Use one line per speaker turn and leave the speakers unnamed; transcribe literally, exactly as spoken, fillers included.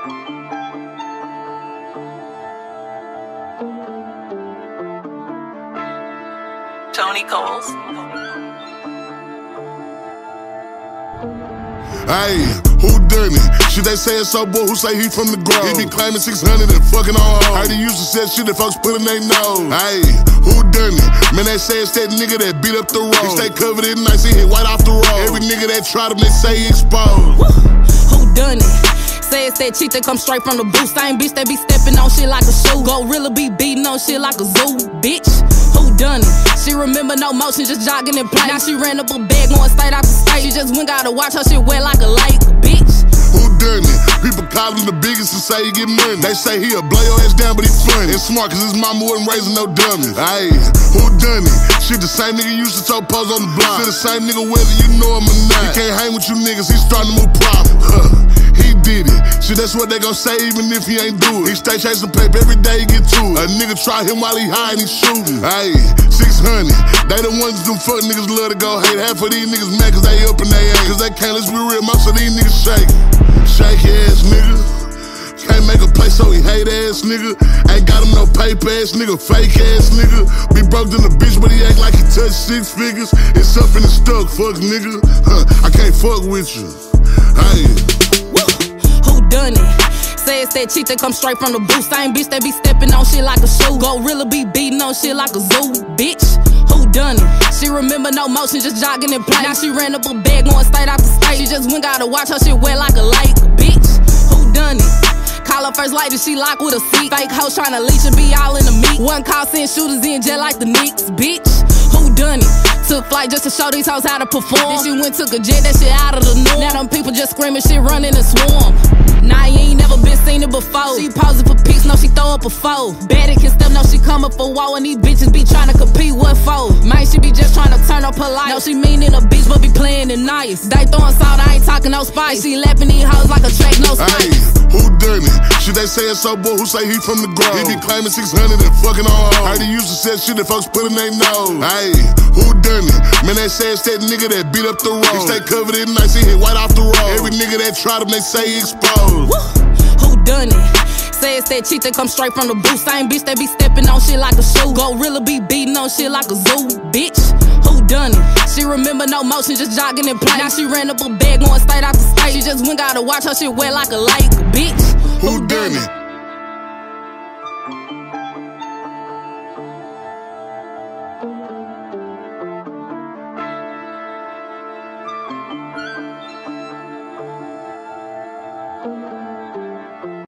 Tony Coles.
Hey, who done it? Shit, they say it's so boy who say he from the grove. He be claiming six hundred and fucking on hoes. Heard he used to say shit that folks put in their nose. Hey, who done it? Man, they say it's that nigga that beat up the road. He stay covered in nice, he hit white off the road. Every nigga that tried him, they say he exposed.
Woo. Who done it? Say it's that cheat that come straight from the booth. Same bitch that be stepping on shit like a shoe. Gorilla be beating on shit like a zoo, bitch. Who done it? She remember no motion, just jogging in place. Now she ran up a bag, going state out the state. She just went gotta watch her shit wet like a lake, bitch.
Who done it? People call him the biggest and say he get money. They say he'll blow your ass down, but he funny and smart, cause his mama wasn't raising no dummies. Hey, who done it? Shit, the same nigga used to throw pose on the block. Shit, the same nigga whether you know him or not. He can't hang with you niggas, he starting to move proper. Huh. He did it. Shit, that's what they gon' say even if he ain't do it. He stay chasing paper every day he get to it. A nigga try him while he high and he shooting. Hey, six hundred. They the ones them fuck niggas love to go hate. Half of these niggas mad cause they up and they ain't. Cause they can't, let's be real, most of these niggas shake. Shake ass nigga. Can't make a play so he hate ass nigga. Ain't got him no paper ass nigga, fake ass nigga. Be broke than a bitch but he act like he touched six figures. It's up in the stuck, fuck nigga. Huh, I can't fuck with you. Hey.
Done it. Say it's that cheat that come straight from the booth. Same bitch that be stepping on shit like a shoe. Gorilla be beating on shit like a zoo, bitch. Who done it? She remember no motion, just jogging in place. Now she ran up a bag, going state out the state. She just went gotta watch her shit wet like a lake, bitch. Who done it? Call her first lady, she locked with a seat. Fake hoes tryna leech and be all in the meat. One call send shooters in jail like the Knicks, bitch. Who done it? Took flight just to show these hoes how to perform. Then she went took a jet, that shit out of the norm. Now them people just screaming shit running and swarm. Nah, you ain't never been seen it before. She posing for pics, no, she throw up a foe. Bad at can step, no, she come up for war. And these bitches be tryna compete, what for? Man, she be just tryna turn up her life. No, she meanin' a bitch, but be playing it nice. They throwing salt, I ain't talking no spice. She lapping these hoes like a track, no spice.
Hey, who done it? Shit, they say it's so boy who say he from the grove. He be claiming six hundred and fucking on hoes. Heard he used to say shit that folks put in their nose. Hey, who done it? Man, they say it's that nigga that beat up the road. He stay covered in nice, he hit white off the road. Every nigga that tried him, they say he exposed.
Woo. Who done it? Say it's that cheat that come straight from the booth. Same bitch that be stepping on shit like a shoe. Gorilla be beating on shit like a zoo, bitch. Who done it? She remember no motion, just jogging in place. Now she ran up a bag, going state out the state. She just went gotta watch her shit wet like a lake, bitch.
Who done it?